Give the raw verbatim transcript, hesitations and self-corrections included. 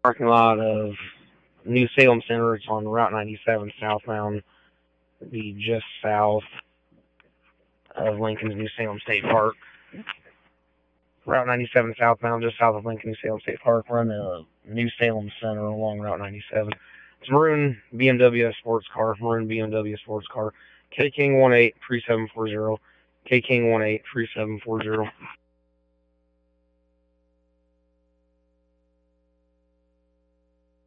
Parking lot of New Salem Center. It's on Route ninety-seven southbound. It'd be just south of Lincoln's New Salem State Park. Route ninety-seven southbound, just south of Lincoln, New Salem State Park. We're in the New Salem Center along Route ninety-seven. It's a maroon B M W sports car, maroon B M W sports car. K King one eight three seven four zero. K King one eight three seven four zero.